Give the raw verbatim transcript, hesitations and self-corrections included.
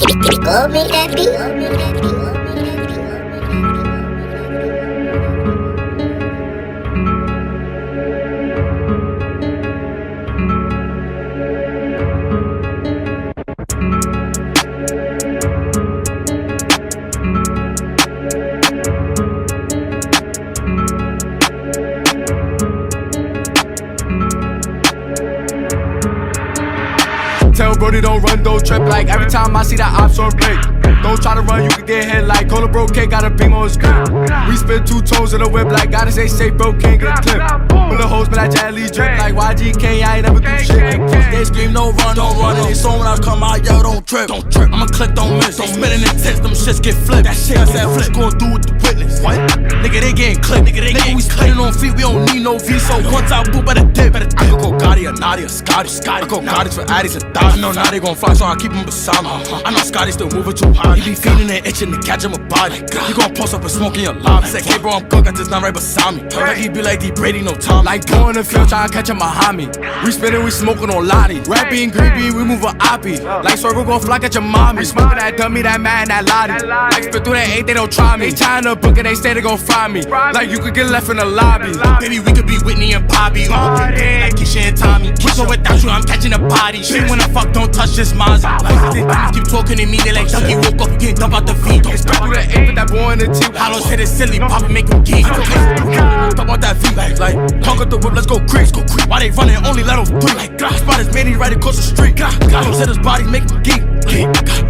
Go make that beat. Go make that beat. Tell Brody don't run, don't trip. Like every time I see that ops on play, don't try to run, you can get hit. Like Cola Bro K got a beam on his grip. We spin two toes in the whip. Like gotta stay safe, bro, can't get a clip. When the hoes, but that Jet Li drip. Like Y G K, I ain't never do shit. They scream, no run, don't run. And they saw when I come out, yo, don't trip. Don't trip. I'ma click, don't miss. Don't spinning in tits, them shits get flipped. That shit, I said, what's gon' do with the witness? What? Nigga, they getting clipped. Nigga, they Nigga, we spinning on feet, we don't need no V. So one time, boo, better dip. Better dip. I could go Gotti or Naughty or Scotty. Scotty. I go Gottis for Addies and Dodge. I know now they gon' fly, so I keep him beside me. I know Scotty still moving too hard. He be feeding and itching to catch him a body. He gon' post up and smoke in your lobby. Say, hey bro, I'm good, got this nine right beside me. Like he be like D Brady, no Tom. Like go in the field, try to catch a Muhammad. We spinning, we smoking on Lottie. Red bean, green bean, we move a Oppie. Like circle gon' flock at your mommy. Smoking that dummy, that man, that Lottie. Like spit through that eight, they don't try me. They trying to book it, they say they gon' fry me. Like you could get left in the lobby. Baby, we could be Whitney and Bobby. Like Keisha and Tommy. So without you, I'm catching a body. She wanna fuck, don't touch this Mozzie. Like they keep talking to me, they like Ducky woke up, can't dump out the feet. Spit through that eight, with that boy in the teeth. Hollows hit it silly, pop and make him geek. Talk about that feet, like, like, talk at the whip, let's go crease, go creep. Why they running, only let them do like, spot is made, he right across the street. Hollows hit his body, make him geek.